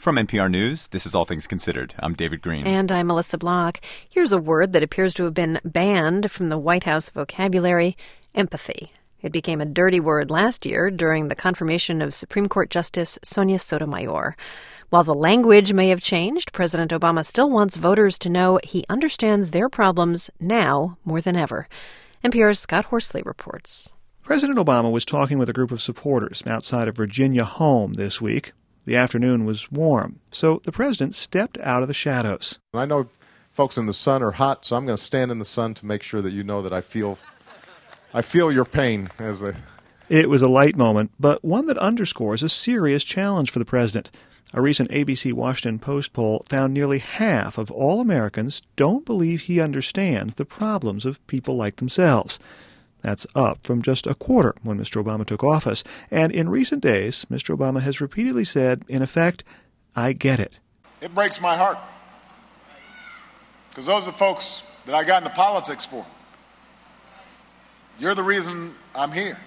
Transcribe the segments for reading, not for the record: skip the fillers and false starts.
From NPR News, this is All Things Considered. I'm David Green. And I'm Melissa Block. Here's a word that appears to have been banned from the White House vocabulary: empathy. It became a dirty word last year during the confirmation of Supreme Court Justice Sonia Sotomayor. While the language may have changed, President Obama still wants voters to know he understands their problems now more than ever. NPR's Scott Horsley reports. President Obama was talking with a group of supporters outside a Virginia home this week. The afternoon was warm, so the president stepped out of the shadows. I know folks in the sun are hot, so I'm going to stand in the sun to make sure that you know that I feel your pain. It was a light moment, but one that underscores a serious challenge for the president. A recent ABC Washington Post poll found nearly half of all Americans don't believe he understands the problems of people like themselves. That's up from just a quarter when Mr. Obama took office. And in recent days, Mr. Obama has repeatedly said, in effect, I get it. It breaks my heart, because those are the folks that I got into politics for. You're the reason I'm here.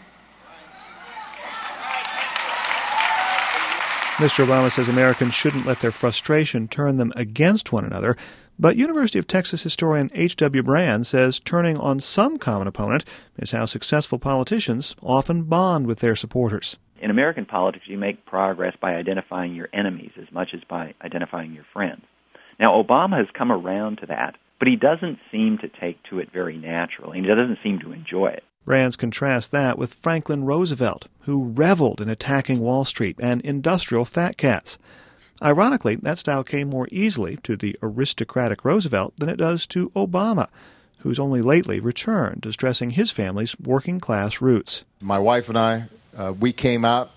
Mr. Obama says Americans shouldn't let their frustration turn them against one another. But University of Texas historian H.W. Brand says turning on some common opponent is how successful politicians often bond with their supporters. In American politics, you make progress by identifying your enemies as much as by identifying your friends. Now, Obama has come around to that, but he doesn't seem to take to it very naturally, and he doesn't seem to enjoy it. Brands contrast that with Franklin Roosevelt, who reveled in attacking Wall Street and industrial fat cats. Ironically, that style came more easily to the aristocratic Roosevelt than it does to Obama, who's only lately returned to stressing his family's working-class roots. My wife and I, we came out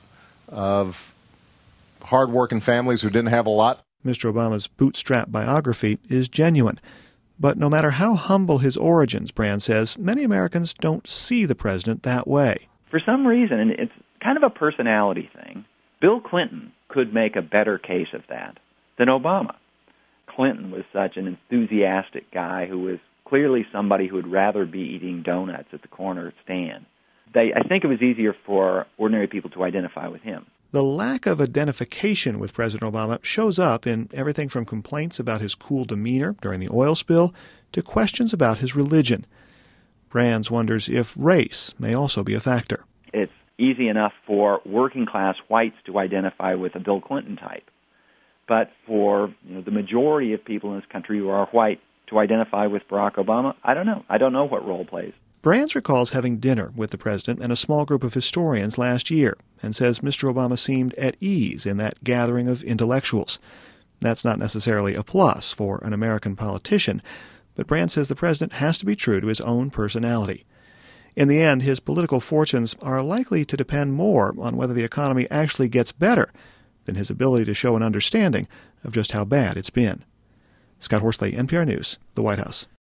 of hard-working families who didn't have a lot. Mr. Obama's bootstrap biography is genuine. But no matter how humble his origins, Brand says, many Americans don't see the president that way. For some reason, and it's kind of a personality thing, Bill Clinton could make a better case of that than Obama. Clinton was such an enthusiastic guy who was clearly somebody who would rather be eating donuts at the corner stand. I think it was easier for ordinary people to identify with him. The lack of identification with President Obama shows up in everything from complaints about his cool demeanor during the oil spill to questions about his religion. Brands wonders if race may also be a factor. It's easy enough for working-class whites to identify with a Bill Clinton type. But for the majority of people in this country who are white to identify with Barack Obama, I don't know. I don't know what role it plays. Brands recalls having dinner with the president and a small group of historians last year and says Mr. Obama seemed at ease in that gathering of intellectuals. That's not necessarily a plus for an American politician, but Brand says the president has to be true to his own personality. In the end, his political fortunes are likely to depend more on whether the economy actually gets better than his ability to show an understanding of just how bad it's been. Scott Horsley, NPR News, the White House.